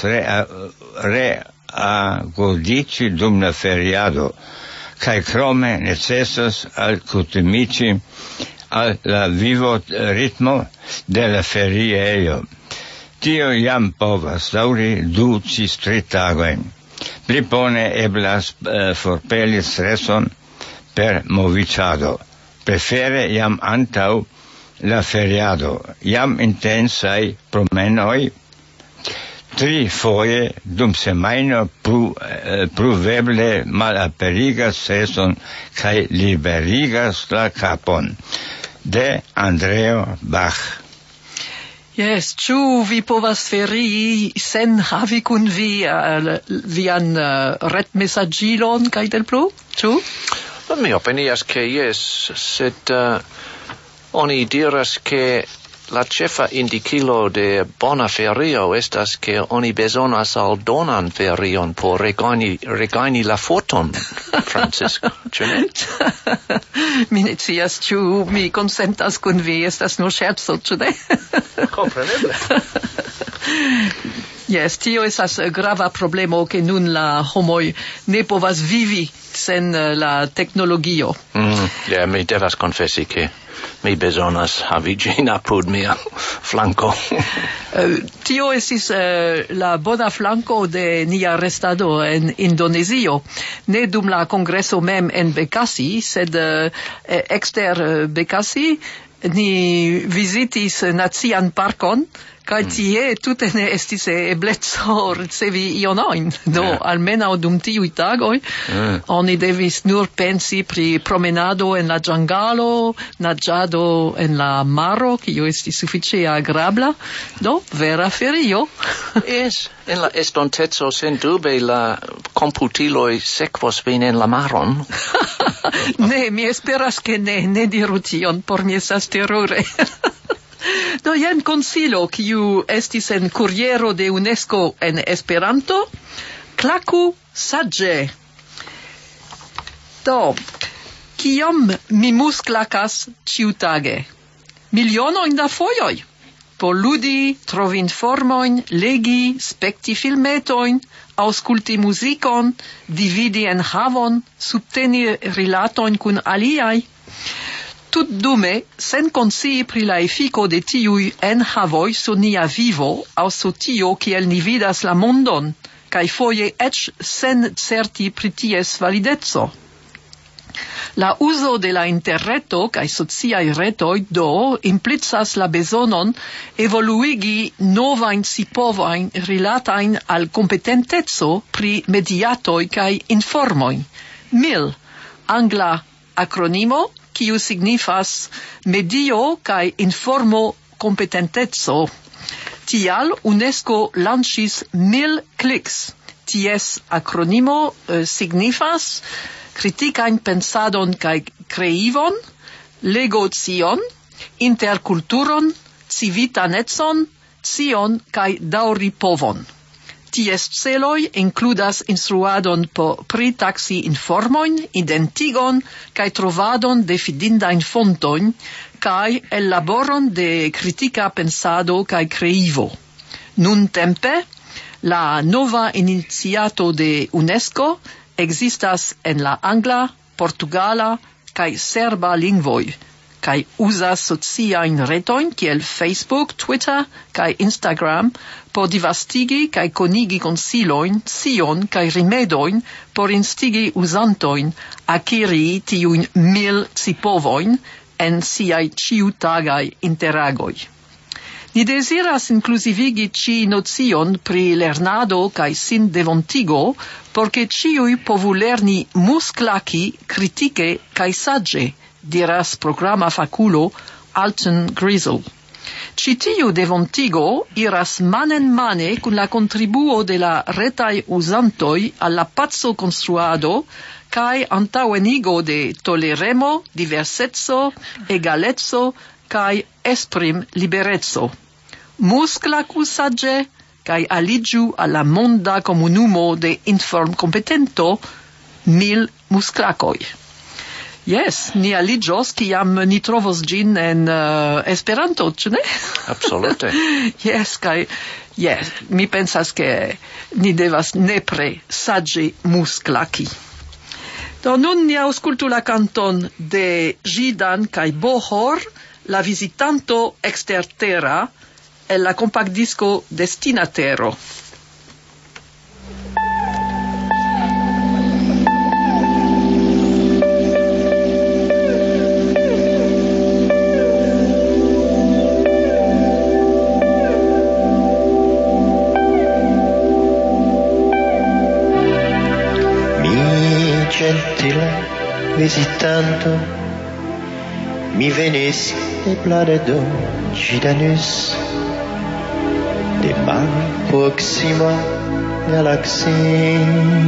Speaker 5: reagodici re dum la feriado, kaj krome necesas alkutimici al la vivo ritmo de la feriejo. Tio jam povas daŭri du ĝis tri tagojn. Pli bone eblas uh, forpeli streson per movicado. Prefere jam antaŭ la feriado, jam intensai promenoi, tri foje dum semajno pru, eh, pruveble malaperigas streson kaj liberigas la kapon. De Andreo Bach.
Speaker 1: Yes, ĉu vi povas ferii sen havi kun vi uh, vian uh, retmesaĝilon kaj del plu? Ĉu?
Speaker 6: Mi opinias ke jes, sed uh, oni diras ke la ĉefa indikilo de bona ferio estas ke oni bezonas aldonan ferion por regajni, regajni la forton, Francisco. Ĉu ne?
Speaker 1: Mi ne scias, ĉu mi konsentas kun vi, estas nur ŝerco, ĉu ne?
Speaker 6: Kompreneble.
Speaker 1: Yes, tio estas grava problemo ke nun la homoj ne povas vivi sen la teknologio.
Speaker 6: Mm, yeah, mi devas konfesi ke mi bezonas havi ĝin apud mia flanko.
Speaker 1: uh, tio estis uh, la bona flanko de nia restado en Indonezio. Ne dum la kongreso mem en Bekasi, sed uh, ekster uh, Bekasi ni visitis nacian parkon, kaj tie tute ne estis ebleco ricevi ionojn. Do, yeah. Almenaŭ dum tiuj tagoj, yeah. Oni devis nur pensi pri promenado en la ĝangalo, naĝado en la maro, kio estis sufiĉe agrabla. Do, vera ferio.
Speaker 6: Yes, en la estonteco sendube la komputiloj sekvos vin en la maron.
Speaker 1: Ne, mi esperas ke ne, ne diru tion, por mi estas terure. Do jen konsilo kiu estis en kuriero de UNESCO en Esperanto, klaku saĝe. Do, kiom mi musklakas ĉiutage? Milionojn da fojoj. Por ludi, trovi informojn, legi, spekti filmetojn, aŭskulti muzikon, dividi enhavon, subteni rilatojn kun aliaj. Tut dume, sen konsii pri la efiko de tiuj enhavoj sur nia vivo, aŭ sur tio kiel ni vidas la mondon, kaj foje eĉ sen certi pri ties valideco. La uzo de la interreto kaj sociaj retoj do implicas la bezonon evoluigi novajn scipovojn rilatajn al kompetenteco pri mediatoj kaj informoj. M I L, angla akronimo, kiu signifas medio kaj informo kompetenteco. Tial UNESCO lanĉis mil kliks. Ties akronimo uh, signifas kritikajn pensadon kaj kreivon, legocion, interkulturon, civitanecon scion kaj daŭripovon. Ties celoj inkludas instruadon po pri taksi informojn, identigon kaj trovadon de fidindajn fontojn kaj ellaboron de kritika pensado kaj kreivo. Nuntempe, la nova iniciato de UNESCO existas en la angla, portugala kaj serba lingvoj, kaj uzas sociajn retojn kiel Facebook, Twitter kaj Instagram por divastigi kaj konigi konsilojn, scion kaj rimedojn por instigi uzantojn akiri tiujn mil scipovojn en siaj ĉiutagaj interagoj. Ni desiras inclusivigi ci nocion pri lernado kaj sin devontigo, porque ciui povu lerni musklaki, kritike kaj saĝe, diras programa faculo Alton Grizzle. Ci tiu devontigo iras manen mane kun la contribuo de la retaj uzantoj al la paco konstruado kaj antaŭenigo de toleremo, diverseco, egaleco kaj esprim libereco. Musklaku saĝe kaj aliĝu al la monda komunumo de informkompetento mil musklakoj. Yes, ni aliĝos kiam ni trovos ĝin en uh, Esperanto, ĉu ne?
Speaker 6: Absolute.
Speaker 1: Yes, kaj yes, mi pensas ke ni devas nepre saĝe musklaki. Do nun ni aŭskultu la kanton de Ĵidan kaj Bohor, la vizitanto ekstertera, el la compact disco Destinatero.
Speaker 10: Mi gentile visitanto, mi venis de planedo Ĵidanus, de mal proxima galaxie.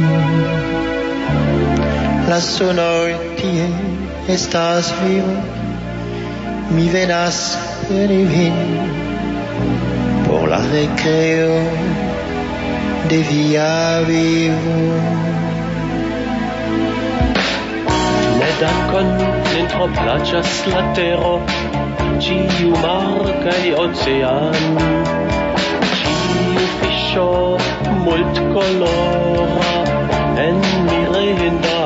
Speaker 10: La sonor tie estas vivo, mi venas per vin por la recreo de via vivo.
Speaker 11: Ne dankon, nin tro plaĉas la tero, ĉiu mar kaj ocean. Multcolora en mirinda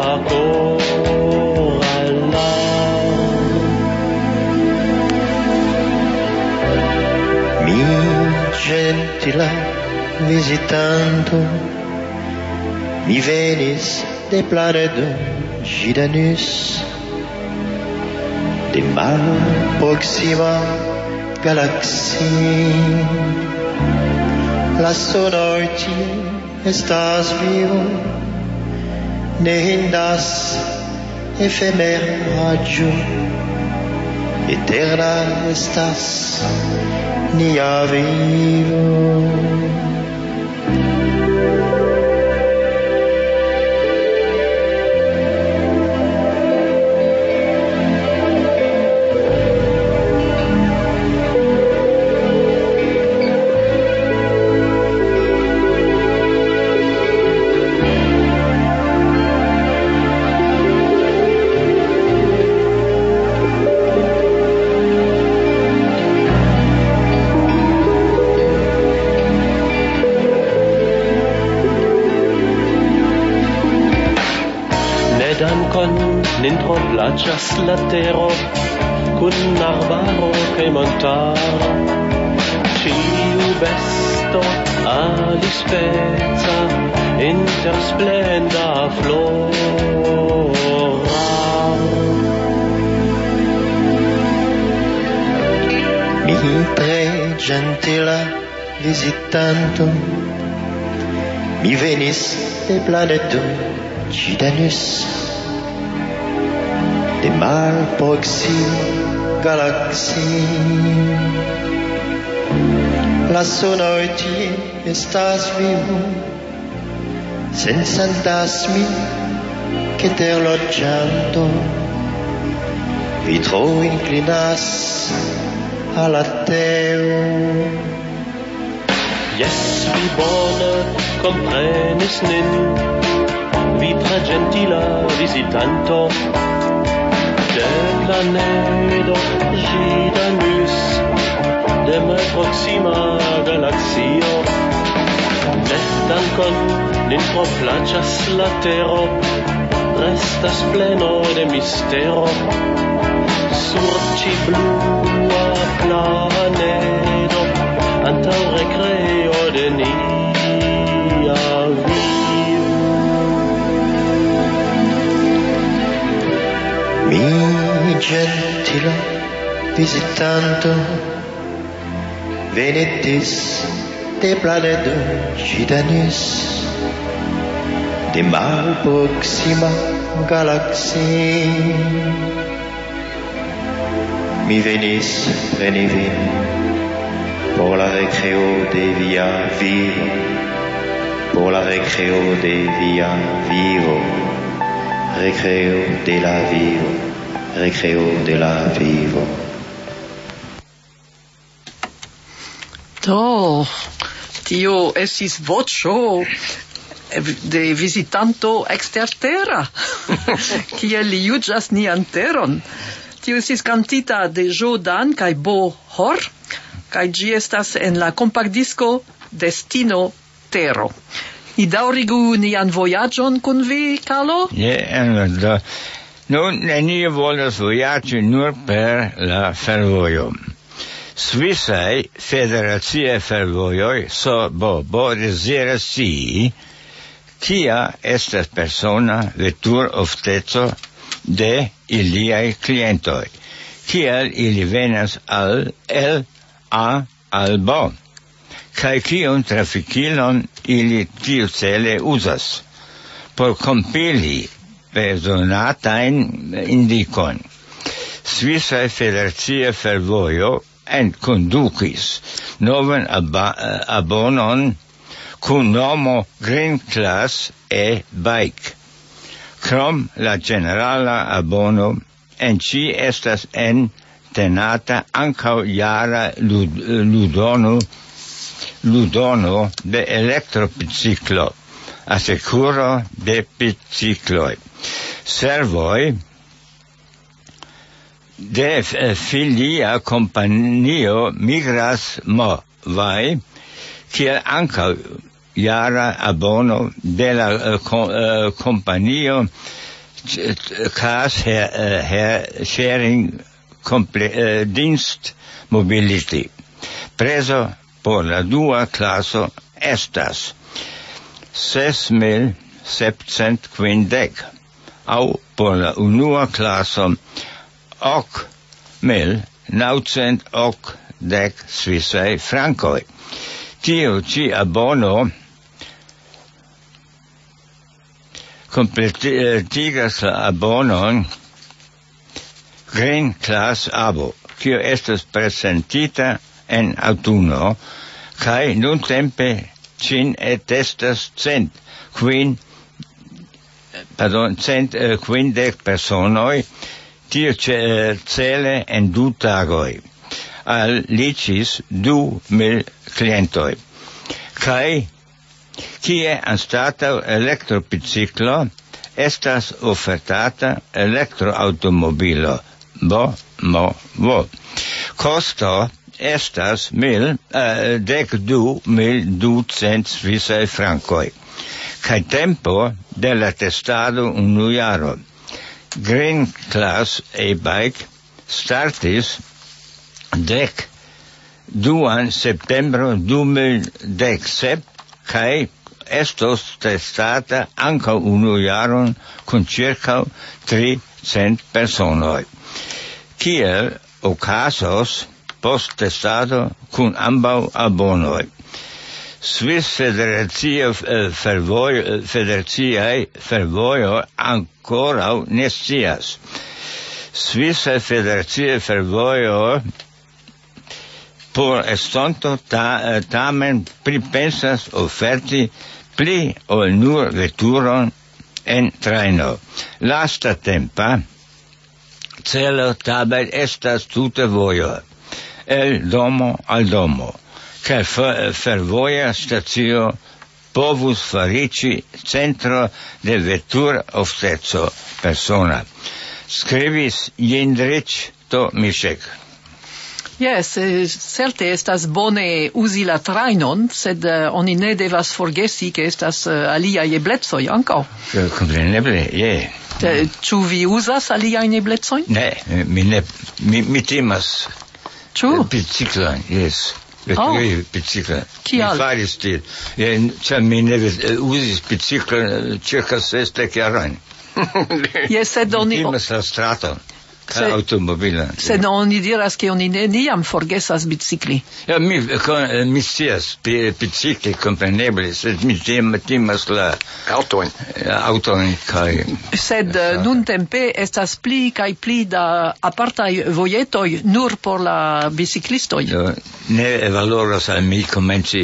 Speaker 11: coralla.
Speaker 10: Mi gentile visitanto, mi venis de planedo Ĵidanus, de mal proxima galaxie. La sonor tie estas vivo, ne indas efemeraĵo, eterna estas nia vivo.
Speaker 11: Nin tro plaĉas la tero, kun arbaro kaj montaro. Ĉiu besto alispeca inter splenda flora.
Speaker 10: Mi tre gentila visitanto, mi venis de planedo Ĵidanus, de mal proxima galaxie. La sonor tie estas vivo, sensentas mi che ter loĝanto. Vi tro inclinas a la tero.
Speaker 11: Yes, vi bone comprenis nin, vi tre gentila visitanto de planedo Gidanus, de mai proxima galaxio. Ne dankon nin pro placas la tero, restas pleno de mistero. Sur ci blua planedo, antau recreo de nia vivo.
Speaker 10: Mi gentila visitanto, venitis de planedo Gidanus, de mal proxima galaxia. Mi venis preni vin por la recreo de via vivo, por la recreo de via vivo, recreo de la vivo, recreo de la vivo.
Speaker 1: Do, tio estis voĉo de visitanto eksterterra, kiel li juĝas nian teron. Tio estis cantita de Jordan kaj Bo Hor, kaj ĝi estas en la kompaktdisko Destino Tero. Ni daŭrigu nian vojaĝon kun vi, Carlo?
Speaker 5: Ja, nun neniu volas vojaĝi nur per la fervojo. Svisaj federaciaj fervojoj so bo bo deziras scii, kia estas persona veturofteco de iliai clientoi, kiel ili venas al el a al bo, kai kion trafikilon ili tiu cele uzas, por compili bezonatain indikon. Svisaj federacia fervojo en condukis novan ab- abonon kun nomo Green Class e-Bike. Krom la generala abono, en ci estas en tenata ancau jara lud, ludono, ludono de elektropiciklo, asecuro de bicikloj. Servoj de filia kompanio migras movai, kiel ancau jara abono de la uh, kompanio Cars her, her Sharing comple, uh, Dienst Mobility. Preso por la dua claso estas ses mil septcent quindec, au por la unua claso ok mil naucent ok dec svisaj frankoj. Tio ci abono completigas la abonon Green Class abo, kio estas presentita en autuno, kai nuntempe cin etestas cent quin, pardon, cent uh, quindec personoi, tio cele en du tagoi, al licis du mil clientoi. Kai kie anstataŭ elektropiciklo estas ofertata elektroautomobilo bo mo vo. Kosto estas mil uh, dek du mil ducent svisaj frankoj. Kaj tempo de la testado unu jaro. Green Class e-Bike startis dek duan septembro du mil dek sep kai estos testata anca unu jaron con circa tricent personoi. Kiel ocasos post testado con ambau abonoi. Swiss Federacia Fervojo Federaciae Fervojo ancora nestias. Swiss Federacia Fervojo por estonto ta, tamen pripensas oferti pli ol nur veturon en traino. Lasta tempa celo tabel estas tute vojo, el domo al domo. che f- fervoja stacio povus farici centro de vetur ofteco persona. Scribis Jindrich to Mišek.
Speaker 1: Yes, eh, certe estas bone uzi la trajnon, sed uh, oni ne devas forgesi ke estas uh, aliaj eblecoj ankaŭ.
Speaker 5: Kompreneble, je.
Speaker 1: Yeah. Ĉu vi uzas aliajn eblecojn?
Speaker 5: Ne, mi ne, mi, mi timas.
Speaker 1: Ĉu?
Speaker 5: Biciklon, yes. Veturi oh. Biciklon.
Speaker 1: Kial?
Speaker 5: Mi faris til. Ĉar mi ne uzis biciklon circa sesdek jarojn.
Speaker 1: Yes, sed oni...
Speaker 5: Mi timas la straton. Se, automobile.
Speaker 1: Sed oni diras che oni neniam forgesas bicikli.
Speaker 5: Ja, mi, con, mi scias bicikli, compreneble, sed mi timas la
Speaker 6: autoin.
Speaker 5: Autoin, kai...
Speaker 1: Sed uh, nun tempe estas pli kai pli da apartai vojetoi nur por la biciklistoi.
Speaker 5: Ja, ne valoras al mi komenci.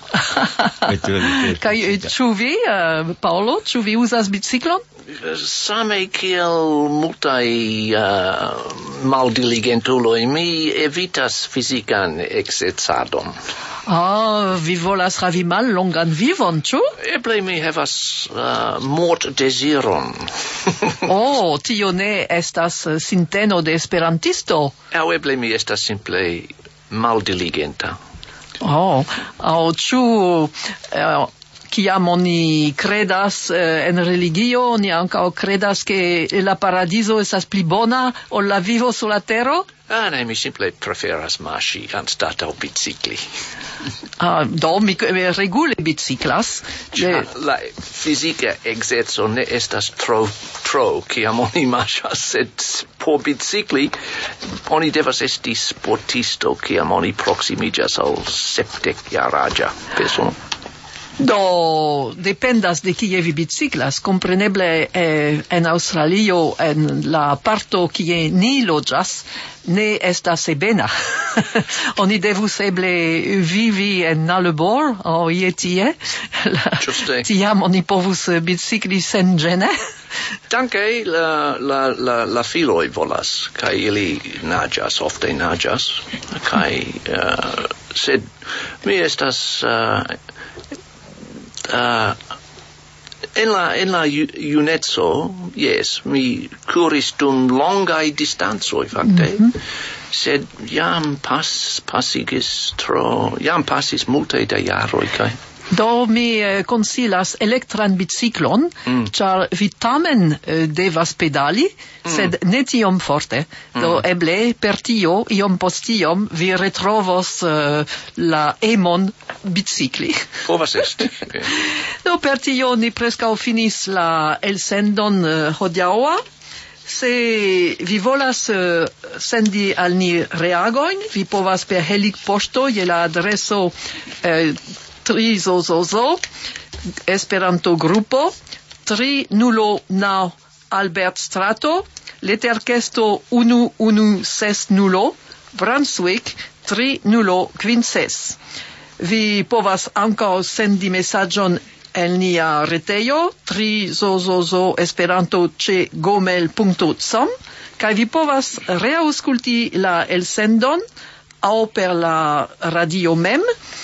Speaker 1: Kai ĉu vi, uh, Paolo, ĉu vi uzas biciklon?
Speaker 6: Same kiel multaj uh, maldiligentuloj, mi evitas fizikan ekzercadon.
Speaker 1: Ah, vi volas havi mallongan vivon, ĉu?
Speaker 6: Eble mi havas uh, mortdeziron.
Speaker 1: Oh, tio ne estas sinteno de esperantisto.
Speaker 6: Aŭ eble mi estas simple maldiligenta.
Speaker 1: Oh, aŭ ĉu uh, kiam oni credas eh, en religio, oni ankaŭ credas ke la paradiso estas pli bona ol la vivo sur la tero?
Speaker 6: Ah, ne, mi simple preferas marŝi anstataŭ bicikli.
Speaker 1: Ah, do mi regule biciklas.
Speaker 6: Ĉar la fizika ekzerco ne estas tro tro kiam oni marŝas, sed por bicikli oni devas esti sportisto kiam oni proksimiĝas al sepdekjaraĝa persono.
Speaker 1: Do dependas de kie vi biciklas. Compreneble eh, en Australio, en la parto kie ni loĝas, ne estas ebena. Oni devus eble vivi en Nullarbor aŭ ie tie.
Speaker 6: Ĝuste.
Speaker 1: Tiam oni povus bicikli senĝene.
Speaker 6: Danke la la la la filoj volas kaj ili naĝas, ofte naĝas, kaj uh, sed mi estas uh, Uh, en la en la juneco, yes, mi kuris dum longaj distancoj fakte, mm-hmm. Sed jam pas pasigis tro, jam pasis multe da jaroj kaj.
Speaker 1: Do mi eh, consilas elektran biciklon, mm. ĉar vi tamen eh, devas pedali, mm. sed ne tiom forte. Mm. Do eble per tio, iom post iom, vi retrovos eh, la emon bicikli.
Speaker 6: Povas esti. Okay.
Speaker 1: Do per tio ni preskaŭ finis la elsendon eh, hodiaŭa. Se vi volas uh, sendi al ni reagojn, vi povas per helikpoŝto je la adreso uh, tri zozozo Esperanto grupo tri nulo naŭ Albert Strato, leterkesto unu unu ses nulo Brunswick tri nulo kvin ses. Vi povas ankaŭ sendi mesaĝon en nia retejo tri zozozo Esperanto ĉe gmail punto com kaj vi povas reaŭskulti la elsendon aŭ per la radio mem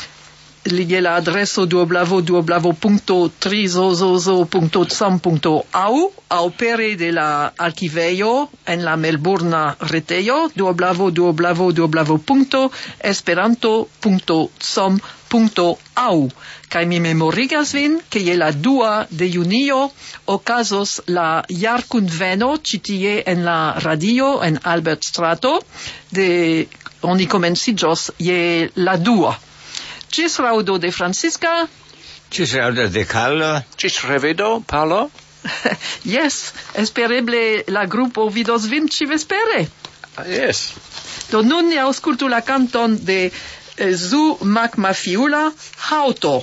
Speaker 1: je la adreso duoblavo duoblavo punto tri zozozo punto com punto a u aŭ pere de la arkivejo en la melburna retejo duoblavo duoblavo duoblavo punto esperanto punto com punto a u. Kaj mi memorigas vin, ke je la dua de junio okazos la jarkunveno ĉi tie en la radio en Albert Strato, de oni komenciĝos je la dua. Ĝis raŭdo de Francisca.
Speaker 5: Ĝis raŭdo de Carlo.
Speaker 6: Ĝis revido, Paolo.
Speaker 1: Yes, espereble la grupo vidos vin ĉi-vespere.
Speaker 6: Ah, yes.
Speaker 1: Do nun ni aŭskultu la kanton de eh, Zu Makmafiula, Hauto.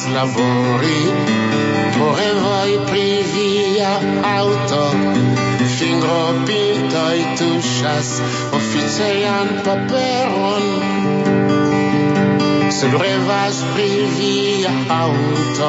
Speaker 9: lavori, vorrei pri via auto, fingro pintoj tuŝas oficejan paperon, se revas pri via auto.